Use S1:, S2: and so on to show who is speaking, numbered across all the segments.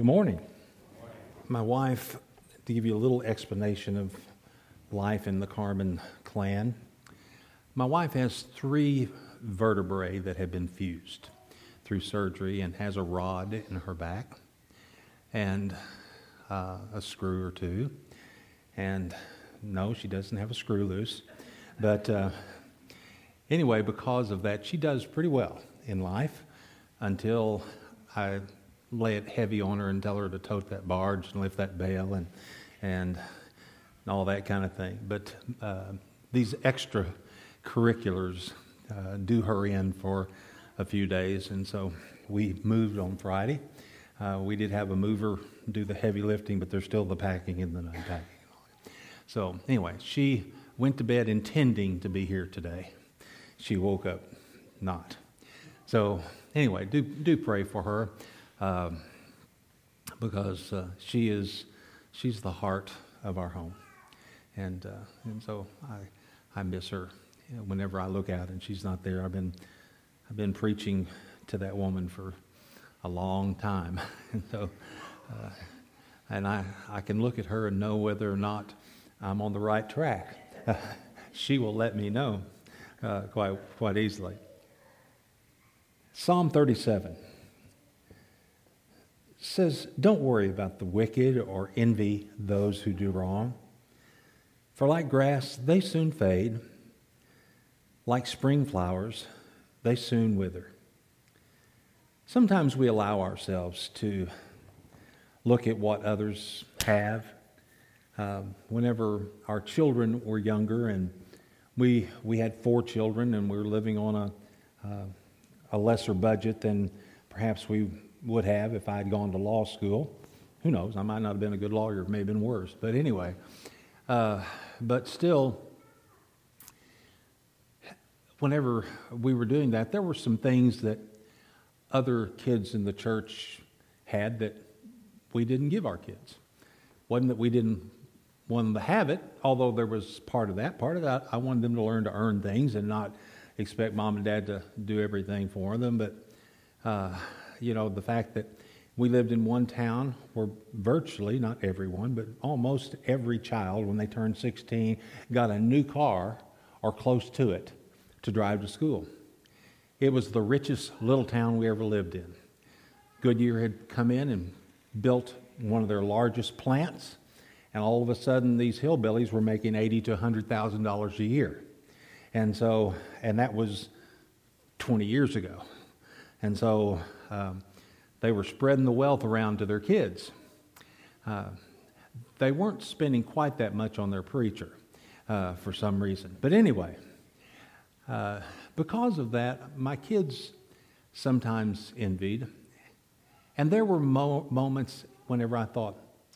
S1: Good morning. My wife, to give you a little explanation of life in the Carmen clan, my wife has 3 vertebrae that have been fused through surgery and has a rod in her back and a screw or 2. And no, she doesn't have a screw loose. But anyway, because of that, she does pretty well in life until I lay it heavy on her and tell her to tote that barge and lift that bale and all that kind of thing. But these extra curriculars do her in for a few days, and so we moved on Friday. We did have a mover do the heavy lifting, but there's still the packing and the unpacking. So anyway, she went to bed intending to be here today. She woke up not. So anyway, do pray for her. Because she's the heart of our home, and so I miss her whenever I look out and she's not there. I've been preaching to that woman for a long time, and so and I can look at her and know whether or not I'm on the right track. She will let me know quite easily. Psalm 37. Says, don't worry about the wicked or envy those who do wrong. For like grass, they soon fade. Like spring flowers, they soon wither. Sometimes we allow ourselves to look at what others have. Whenever our children were younger, and we had 4 children, and we were living on a lesser budget than perhaps we would have if I had gone to law school. Who knows? I might not have been a good lawyer. It may have been worse. But anyway, but still, whenever we were doing that, there were some things that other kids in the church had that we didn't give our kids. Wasn't that we didn't want them to have it, although there was part of that. Part of that, I wanted them to learn to earn things and not expect mom and dad to do everything for them. But the fact that we lived in one town where virtually, not everyone, but almost every child, when they turned 16, got a new car or close to it to drive to school. It was the richest little town we ever lived in. Goodyear had come in and built one of their largest plants, and all of a sudden these hillbillies were making $80,000 to $100,000 a year. And that was 20 years ago. And so they were spreading the wealth around to their kids. They weren't spending quite that much on their preacher for some reason. But anyway, because of that, my kids sometimes envied. And there were moments whenever I thought,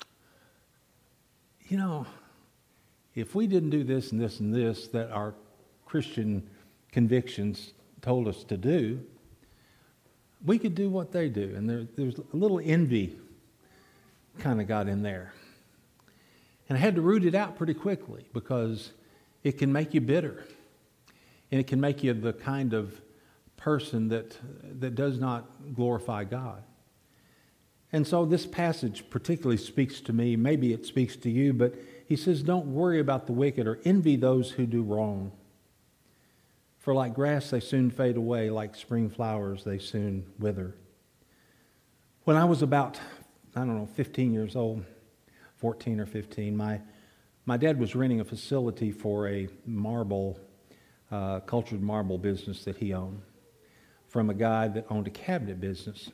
S1: if we didn't do this and this and this that our Christian convictions told us to do, we could do what they do. And there's a little envy kind of got in there. And I had to root it out pretty quickly because it can make you bitter. And it can make you the kind of person that does not glorify God. And so this passage particularly speaks to me. Maybe it speaks to you, but he says, don't worry about the wicked or envy those who do wrong. For like grass, they soon fade away. Like spring flowers, they soon wither. When I was about, 15 years old, 14 or 15, my dad was renting a facility for a cultured marble business that he owned from a guy that owned a cabinet business.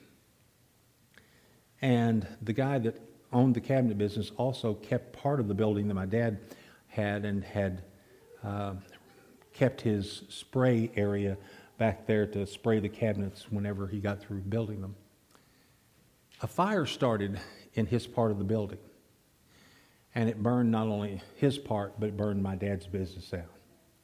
S1: And the guy that owned the cabinet business also kept part of the building that my dad had and had kept his spray area back there to spray the cabinets whenever he got through building them. A fire started in his part of the building, and it burned not only his part, but it burned my dad's business out.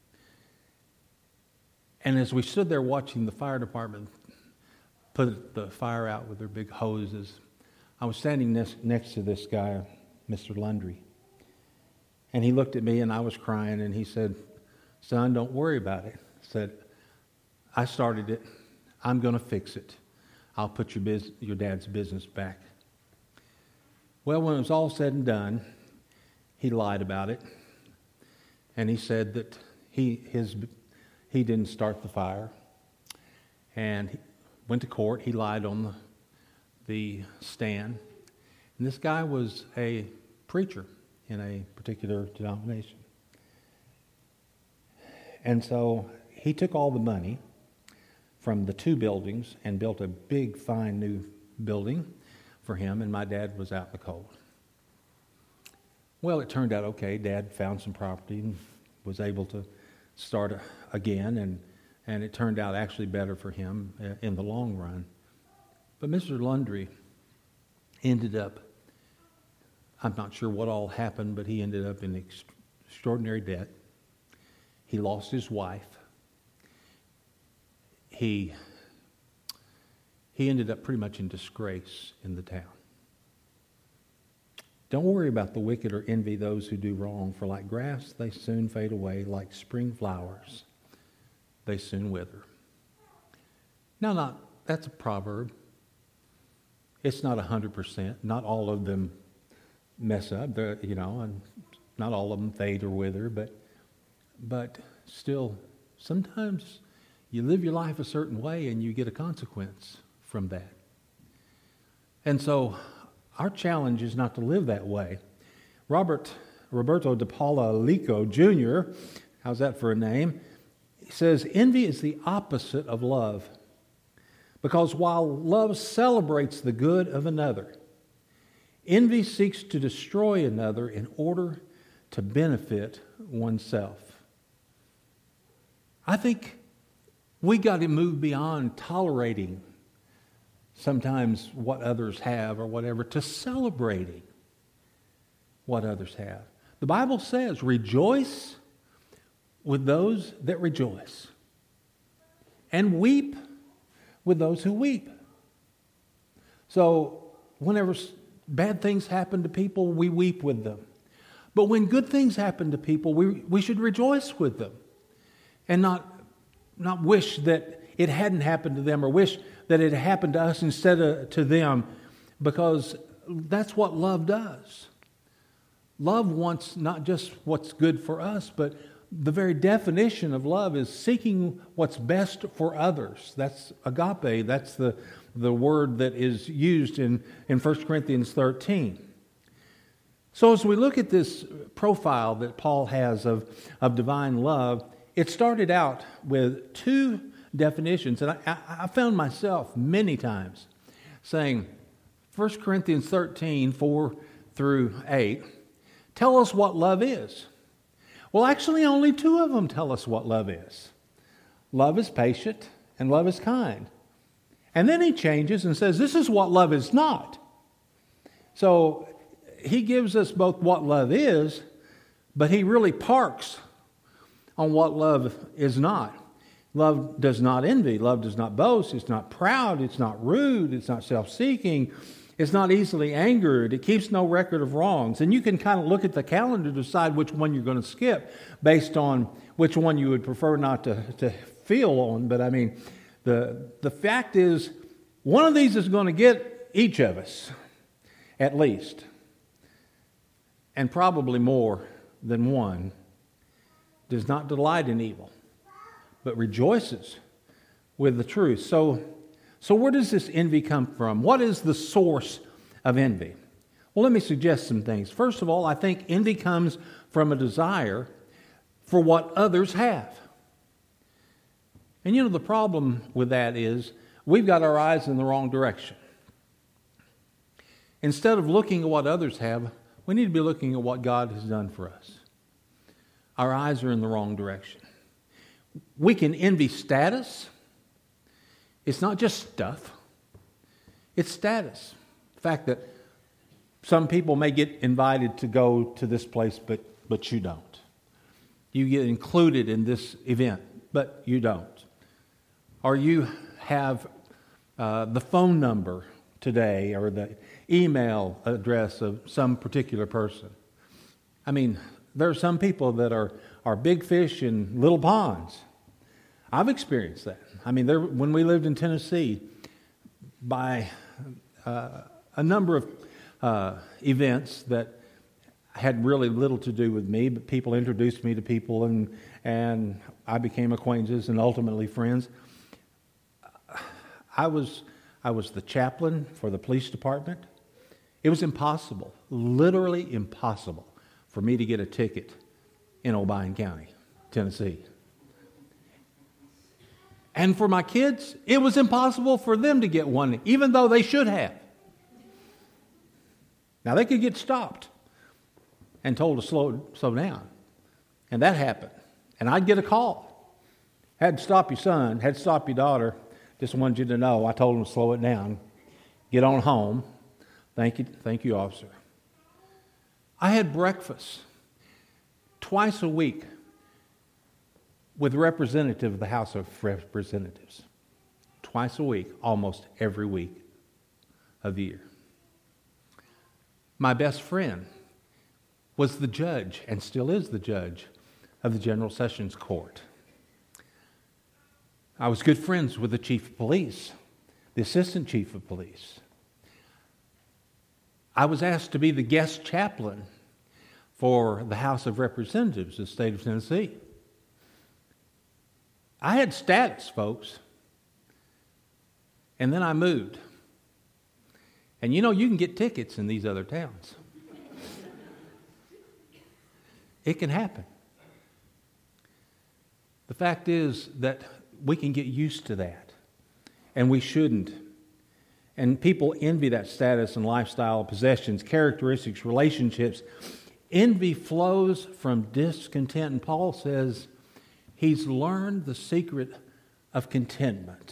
S1: And as we stood there watching the fire department put the fire out with their big hoses, I was standing next to this guy, Mr. Lundry, and he looked at me and I was crying, and he said, "Son, don't worry about it." I said, "I started it. I'm going to fix it. I'll put your dad's business back." Well, when it was all said and done, he lied about it. And he said that he didn't start the fire. And he went to court. He lied on the stand. And this guy was a preacher in a particular denomination. And so he took all the money from the two buildings and built a big, fine new building for him, and my dad was out in the cold. Well, it turned out okay. Dad found some property and was able to start again, and it turned out actually better for him in the long run. But Mr. Lundry ended up, I'm not sure what all happened, but he ended up in extraordinary debt. He lost his wife. He ended up pretty much in disgrace in the town. Don't worry about the wicked or envy those who do wrong, for like grass they soon fade away, like spring flowers they soon wither. Now, that's a proverb. It's not 100%. Not all of them mess up, and not all of them fade or wither, but still, sometimes you live your life a certain way and you get a consequence from that. And so our challenge is not to live that way. Roberto de Paula Lico Jr., how's that for a name? He says, envy is the opposite of love. Because while love celebrates the good of another, envy seeks to destroy another in order to benefit oneself. I think we got to move beyond tolerating sometimes what others have or whatever to celebrating what others have. The Bible says, rejoice with those that rejoice, and weep with those who weep. So whenever bad things happen to people, we weep with them. But when good things happen to people, we should rejoice with them and not wish that it hadn't happened to them or wish that it happened to us instead of to them, because that's what love does. Love wants not just what's good for us, but the very definition of love is seeking what's best for others. That's agape. That's the word that is used in 1 Corinthians 13. So as we look at this profile that Paul has of divine love, it started out with two definitions. And I found myself many times saying, 1 Corinthians 13, 4 through 8, tell us what love is. Well, actually, only two of them tell us what love is. Love is patient and love is kind. And then he changes and says, this is what love is not. So he gives us both what love is, but he really parks on what love is not. Love does not envy. Love does not boast. It's not proud. It's not rude. It's not self-seeking. It's not easily angered. It keeps no record of wrongs. And you can kind of look at the calendar to decide which one you're going to skip based on which one you would prefer not to feel on. But I mean, the fact is, one of these is going to get each of us, at least. And probably more than one. Does not delight in evil, but rejoices with the truth. So where does this envy come from? What is the source of envy? Well, let me suggest some things. First of all, I think envy comes from a desire for what others have. And the problem with that is we've got our eyes in the wrong direction. Instead of looking at what others have, we need to be looking at what God has done for us. Our eyes are in the wrong direction. We can envy status. It's not just stuff. It's status. The fact that some people may get invited to go to this place, but you don't. You get included in this event, but you don't. Or you have the phone number today or the email address of some particular person. I mean, there are some people that are big fish in little ponds. I've experienced that. I mean, when we lived in Tennessee, by a number of events that had really little to do with me, but people introduced me to people, and I became acquaintances and ultimately friends. I was the chaplain for the police department. It was impossible, literally impossible, for me to get a ticket in Obion County, Tennessee. And for my kids, it was impossible for them to get one, even though they should have. Now, they could get stopped and told to slow down. And that happened. And I'd get a call. Had to stop your son, had to stop your daughter. Just wanted you to know, I told them to slow it down. Get on home. Thank you, officer. I had breakfast twice a week with a representative of the House of Representatives. Twice a week, almost every week of the year. My best friend was the judge, and still is the judge, of the General Sessions Court. I was good friends with the chief of police, the assistant chief of police. I was asked to be the guest chaplain for the House of Representatives of the state of Tennessee. I had status, folks. And then I moved. And you can get tickets in these other towns. It can happen. The fact is that we can get used to that, and we shouldn't. And people envy that status and lifestyle, possessions, characteristics, relationships. Envy flows from discontent, and Paul says he's learned the secret of contentment.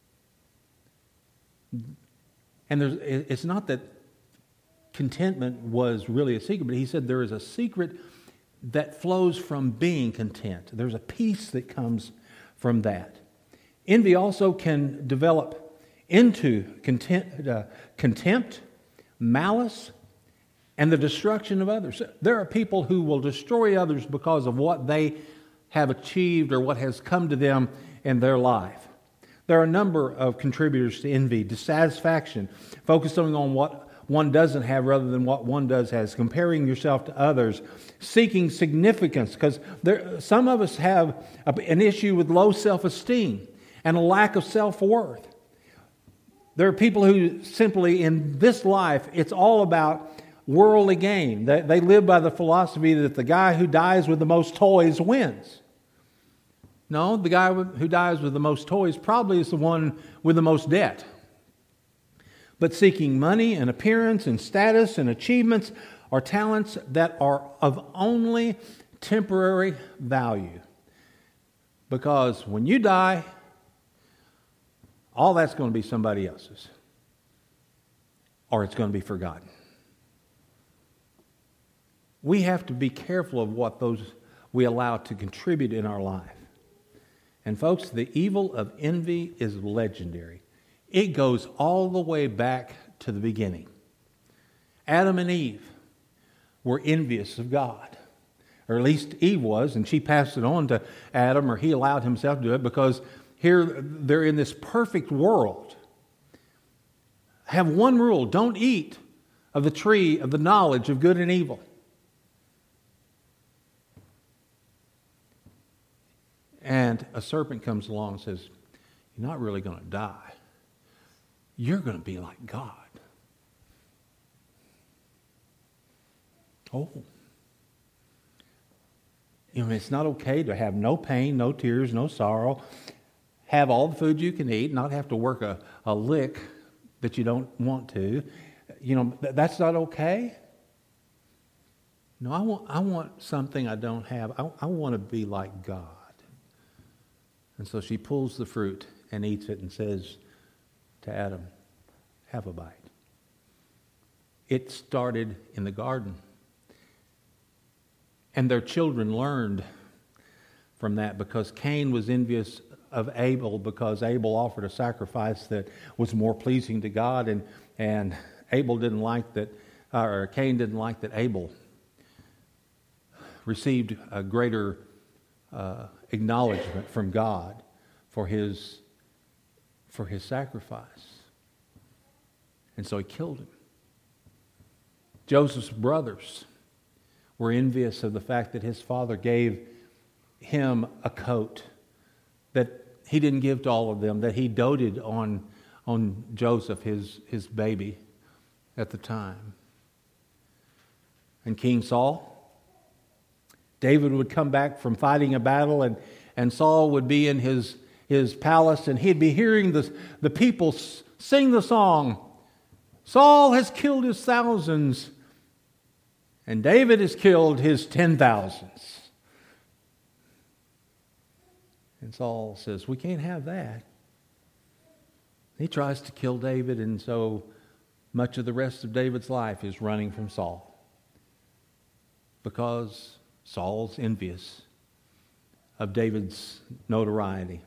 S1: And it's not that contentment was really a secret, but he said there is a secret that flows from being content. There's a peace that comes from that. Envy also can develop into contempt, malice, and the destruction of others. There are people who will destroy others because of what they have achieved or what has come to them in their life. There are a number of contributors to envy: dissatisfaction, focusing on what one doesn't have rather than what one does has, comparing yourself to others, seeking significance, because some of us have an issue with low self-esteem and a lack of self-worth. There are people who simply, in this life, it's all about worldly gain. They live by the philosophy that the guy who dies with the most toys wins. No, the guy who dies with the most toys probably is the one with the most debt. But seeking money and appearance and status and achievements are talents that are of only temporary value. Because when you die, all that's going to be somebody else's. Or it's going to be forgotten. We have to be careful of what those we allow to contribute in our life. And folks, the evil of envy is legendary. It goes all the way back to the beginning. Adam and Eve were envious of God. Or at least Eve was, and she passed it on to Adam, or he allowed himself to do it, because here they're in this perfect world. Have one rule: don't eat of the tree of the knowledge of good and evil. And a serpent comes along and says, you're not really going to die. You're going to be like God. Oh. It's not okay to have no pain, no tears, no sorrow, have all the food you can eat, not have to work a lick that you don't want to. That's not okay. No, I want something I don't have. I want to be like God. And so she pulls the fruit and eats it and says to Adam, have a bite. It started in the garden. And their children learned from that, because Cain was envious of Abel because Abel offered a sacrifice that was more pleasing to God, and Abel didn't like that, or Cain didn't like that Abel received a greater acknowledgement from God for his sacrifice. And so he killed him. Joseph's brothers were envious of the fact that his father gave him a coat that he didn't give to all of them, that he doted on Joseph, his baby at the time. And King Saul, David would come back from fighting a battle, and Saul would be in his palace, and he'd be hearing the people sing the song, Saul has killed his thousands, and David has killed his 10,000s. And Saul says, we can't have that. He tries to kill David, and so much of the rest of David's life is running from Saul, because Saul's envious of David's notoriety.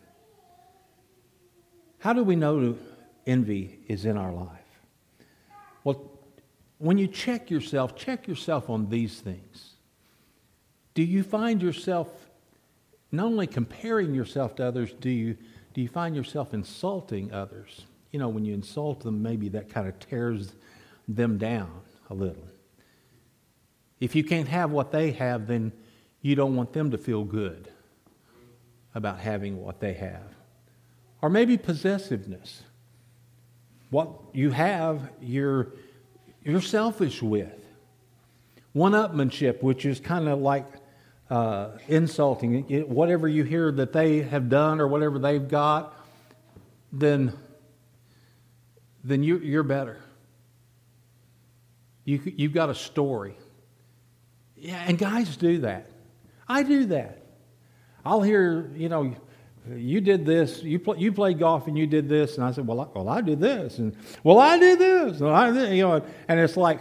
S1: How do we know envy is in our life? Well, when you check yourself on these things. Do you find yourself not only comparing yourself to others, do you find yourself insulting others? You know, when you insult them, maybe that kind of tears them down a little. If you can't have what they have, then you don't want them to feel good about having what they have. Or maybe possessiveness. What you have, you're selfish with. One-upmanship, which is kind of like insulting. Whatever you hear that they have done or whatever they've got, then you're better. You've got a story. Yeah, and guys do that. I do that. I'll hear, you did this. You played golf and you did this, and I said, well, I did this, and I did this, and and it's like,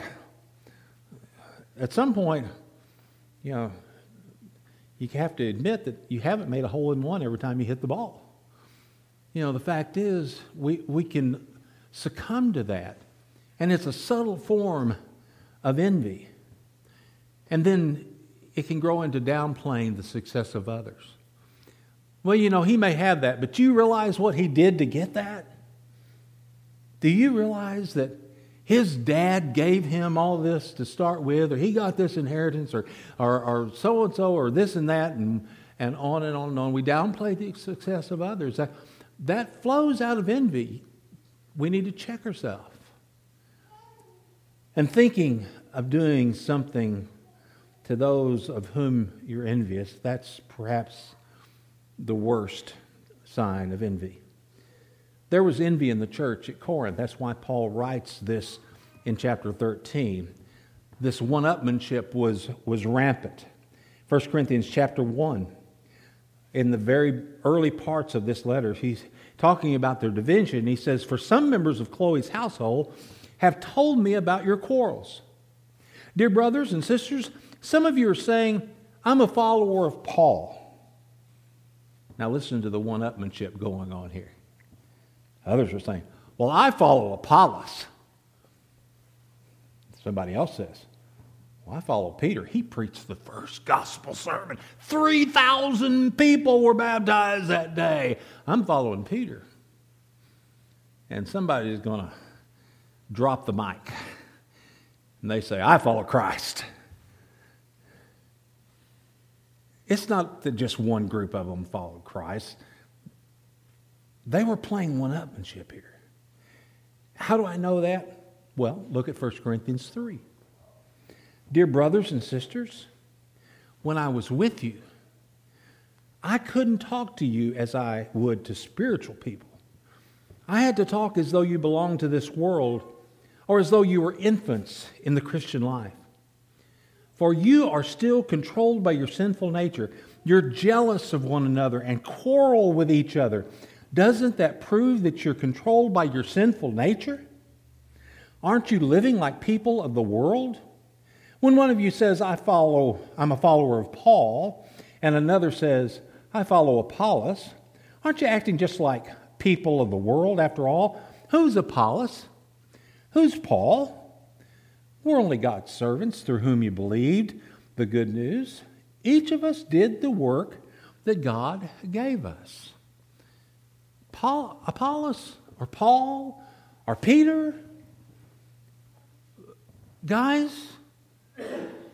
S1: at some point, you have to admit that you haven't made a hole in one every time you hit the ball. The fact is, we can succumb to that, and it's a subtle form of envy. And then it can grow into downplaying the success of others. Well, he may have that, but do you realize what he did to get that? Do you realize that his dad gave him all this to start with, or he got this inheritance, or so-and-so, or this and that, and on and on and on. We downplay the success of others. That flows out of envy. We need to check ourselves. And thinking of doing something to those of whom you're envious, that's perhaps the worst sign of envy. There was envy in the church at Corinth. That's why Paul writes this in chapter 13. This one-upmanship was rampant. 1 Corinthians chapter 1, in the very early parts of this letter, he's talking about their division. He says, for some members of Chloe's household have told me about your quarrels. Dear brothers and sisters, some of you are saying, I'm a follower of Paul. Now listen to the one-upmanship going on here. Others are saying, well, I follow Apollos. Somebody else says, well, I follow Peter. He preached the first gospel sermon. 3,000 people were baptized that day. I'm following Peter. And somebody is going to drop the mic. And they say, I follow Christ. It's not that just one group of them followed Christ. They were playing one-upmanship here. How do I know that? Well, look at 1 Corinthians 3. Dear brothers and sisters, when I was with you, I couldn't talk to you as I would to spiritual people. I had to talk as though you belonged to this world, or as though you were infants in the Christian life. For you are still controlled by your sinful nature. You're jealous of one another and quarrel with each other. Doesn't that prove that you're controlled by your sinful nature? Aren't you living like people of the world? When one of you says, I'm a follower of Paul, and another says, I follow Apollos, aren't you acting just like people of the world after all? Who's Apollos? Who's Paul? We're only God's servants through whom you believed the good news. Each of us did the work that God gave us. Apollos or Paul or Peter, guys,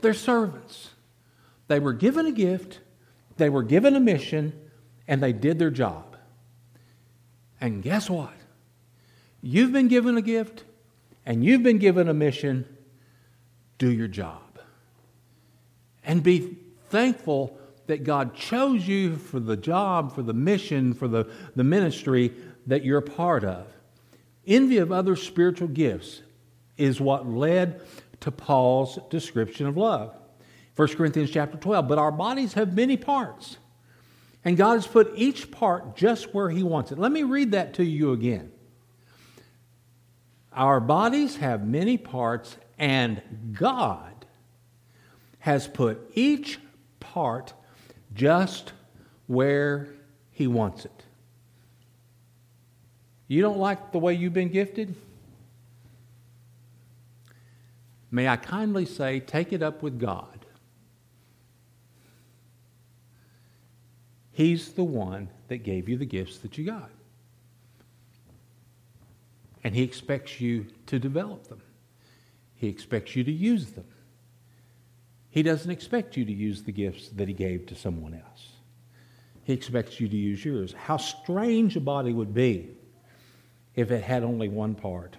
S1: They're servants. They were given a gift, they were given a mission, and they did their job. And guess what? You've been given a gift, and you've been given a mission. Do your job. And be thankful that God chose you for the job, for the mission, for the ministry that you're a part of. Envy of other spiritual gifts is what led to Paul's description of love. 1 Corinthians chapter 12, but our bodies have many parts, and God has put each part just where He wants it. Let me read that to you again. Our bodies have many parts, and God has put each part just where He wants it. You don't like the way you've been gifted? May I kindly say, take it up with God. He's the one that gave you the gifts that you got. And He expects you to develop them. He expects you to use them. He doesn't expect you to use the gifts that He gave to someone else. He expects you to use yours. How strange a body would be if it had only one part.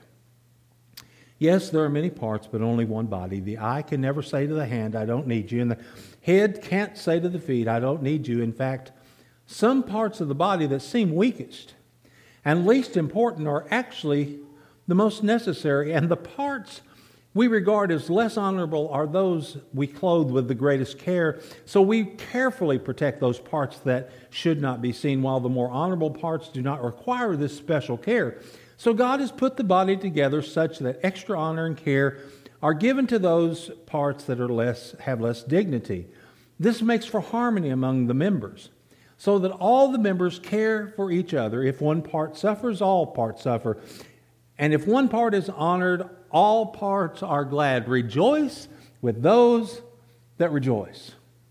S1: Yes, there are many parts, but only one body. The eye can never say to the hand, I don't need you. And the head can't say to the feet, I don't need you. In fact, some parts of the body that seem weakest and least important are actually the most necessary. And the parts we regard as less honorable are those we clothe with the greatest care. So we carefully protect those parts that should not be seen, while the more honorable parts do not require this special care. So God has put the body together such that extra honor and care are given to those parts that have less dignity. This makes for harmony among the members, so that all the members care for each other. If one part suffers, all parts suffer. And if one part is honored, all parts are glad. Rejoice with those that rejoice.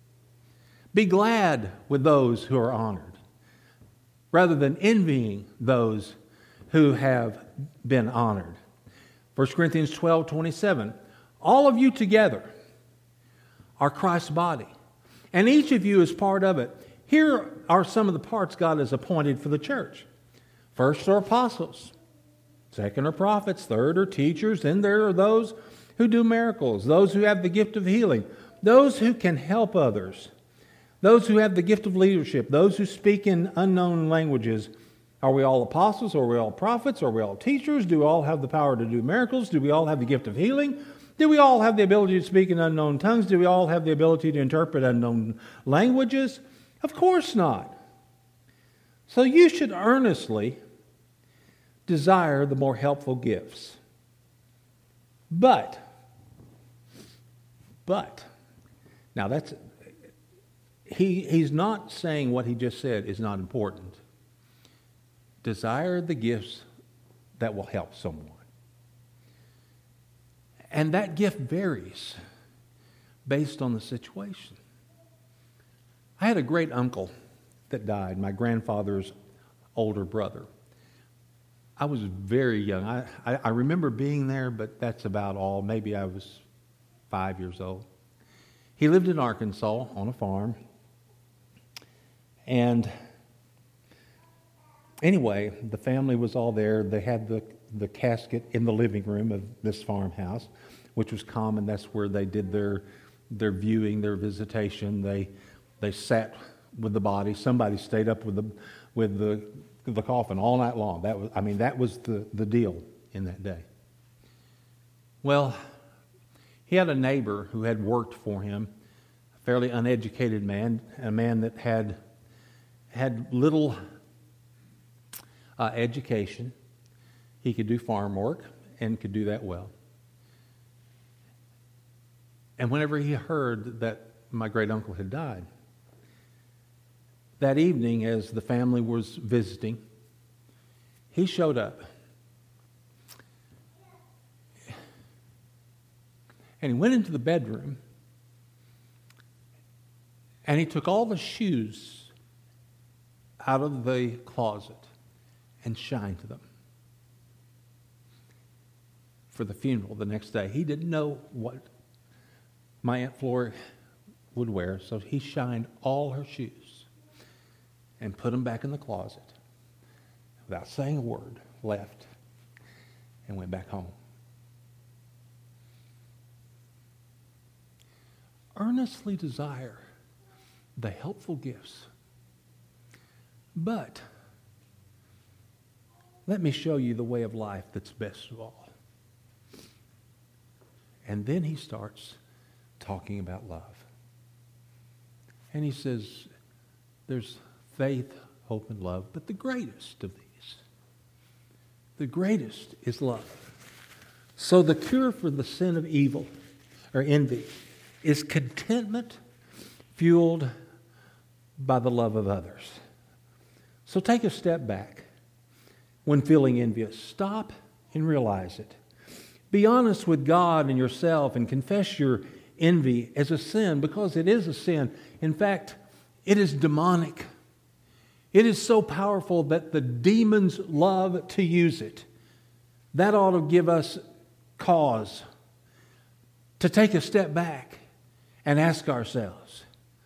S1: Be glad with those who are honored, rather than envying those who have been honored. 1 Corinthians 12:27. All of you together are Christ's body, and each of you is part of it. Here are some of the parts God has appointed for the church. First are apostles. Second are prophets. Third are teachers. Then there are those who do miracles, those who have the gift of healing, those who can help others, those who have the gift of leadership, those who speak in unknown languages. Are we all apostles? Are we all prophets? Are we all teachers? Do we all have the power to do miracles? Do we all have the gift of healing? Do we all have the ability to speak in unknown tongues? Do we all have the ability to interpret unknown languages? Of course not. So you should earnestly desire the more helpful gifts. But, now he's not saying what he just said is not important. Desire the gifts that will help someone. And that gift varies based on the situation. I had a great uncle that died, my grandfather's older brother. I was very young. I remember being there, but that's about all. Maybe I was 5 years old. He lived in Arkansas on a farm. And anyway, the family was all there. They had the casket in the living room of this farmhouse, which was common. That's where they did their viewing, their visitation. They sat with the body. Somebody stayed up with the coffin all night long. That was the deal in that day. Well, he had a neighbor who had worked for him, a fairly uneducated man, a man that had little education. He could do farm work and could do that well. And whenever he heard that my great uncle had died, that evening as the family was visiting, he showed up. And he went into the bedroom and he took all the shoes out of the closet and shined them for the funeral the next day. He didn't know what my Aunt Flora would wear. So he shined all her shoes and put them back in the closet without saying a word, left, and went back home. Earnestly desire the helpful gifts. But let me show you the way of life that's best of all. And then he starts talking about love. And he says, there's faith, hope, and love, but the greatest of these, the greatest is love. So the cure for the sin of evil, or envy, is contentment fueled by the love of others. So take a step back when feeling envious. Stop and realize it. Be honest with God and yourself and confess your envy as a sin, because it is a sin. In fact, it is demonic. It is so powerful that the demons love to use it. That ought to give us cause to take a step back and ask ourselves,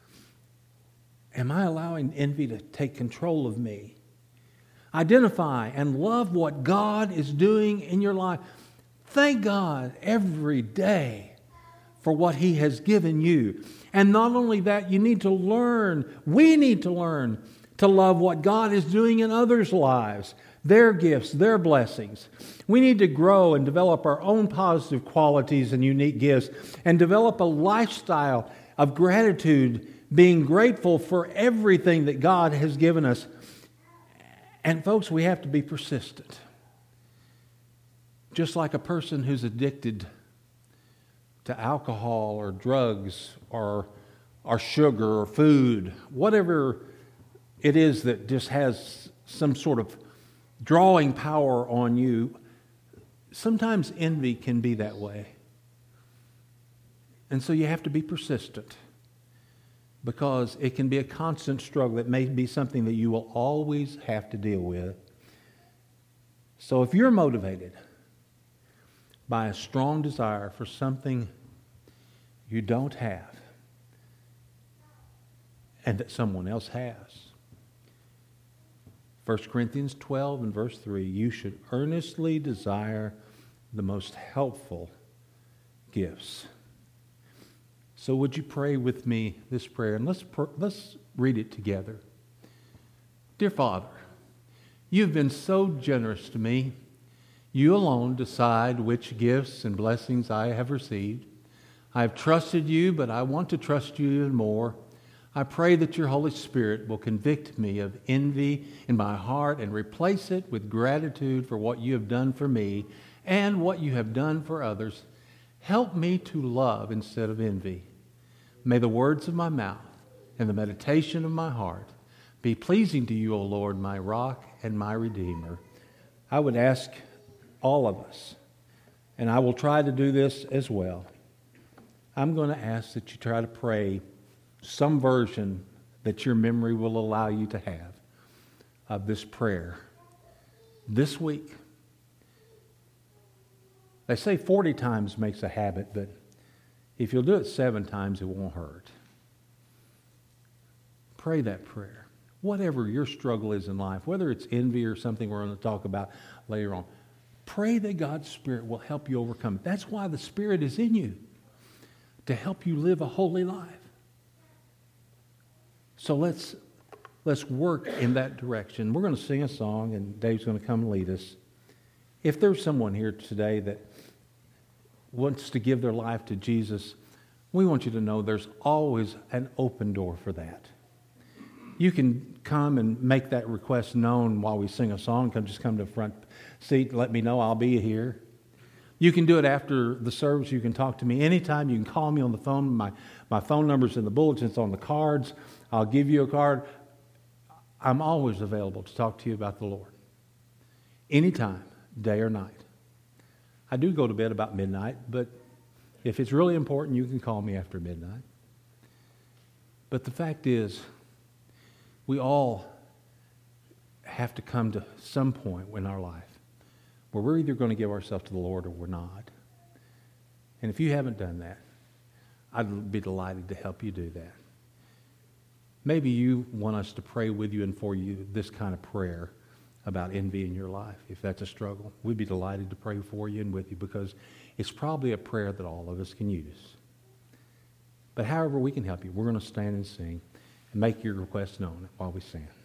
S1: am I allowing envy to take control of me? Identify and love what God is doing in your life. Thank God every day for what He has given you. And not only that, we need to learn to love what God is doing in others' lives, their gifts, their blessings. We need to grow and develop our own positive qualities and unique gifts and develop a lifestyle of gratitude, being grateful for everything that God has given us. And folks, we have to be persistent. Just like a person who's addicted to alcohol or drugs or sugar or food, whatever it is that just has some sort of drawing power on you, sometimes envy can be that way. And so you have to be persistent, because it can be a constant struggle. It may be something that you will always have to deal with. So if you're motivated by a strong desire for something you don't have and that someone else has, 1 Corinthians 12 and verse 3, you should earnestly desire the most helpful gifts. So would you pray with me this prayer? And let's read it together. Dear Father, you've been so generous to me. You alone decide which gifts and blessings I have received. I have trusted you, but I want to trust you even more. I pray that your Holy Spirit will convict me of envy in my heart and replace it with gratitude for what you have done for me and what you have done for others. Help me to love instead of envy. May the words of my mouth and the meditation of my heart be pleasing to you, O Lord, my rock and my redeemer. I would ask all of us, and I will try to do this as well. I'm going to ask that you try to pray some version that your memory will allow you to have of this prayer this week. They say 40 times makes a habit, but if you'll do it 7 times, it won't hurt. Pray that prayer. Whatever your struggle is in life, whether it's envy or something we're going to talk about later on, pray that God's Spirit will help you overcome it. That's why the Spirit is in you, to help you live a holy life. So let's work in that direction. We're going to sing a song, and Dave's going to come and lead us. If there's someone here today that wants to give their life to Jesus, we want you to know there's always an open door for that. You can come and make that request known while we sing a song. Just come to the front seat and let me know. I'll be here. You can do it after the service. You can talk to me anytime. You can call me on the phone. My phone number's in the bulletin. It's on the cards. I'll give you a card. I'm always available to talk to you about the Lord. Anytime, day or night. I do go to bed about midnight, but if it's really important, you can call me after midnight. But the fact is, we all have to come to some point in our life where we're either going to give ourselves to the Lord or we're not. And if you haven't done that, I'd be delighted to help you do that. Maybe you want us to pray with you and for you this kind of prayer about envy in your life. If that's a struggle, we'd be delighted to pray for you and with you, because it's probably a prayer that all of us can use. But however we can help you, we're going to stand and sing and make your request known while we sing.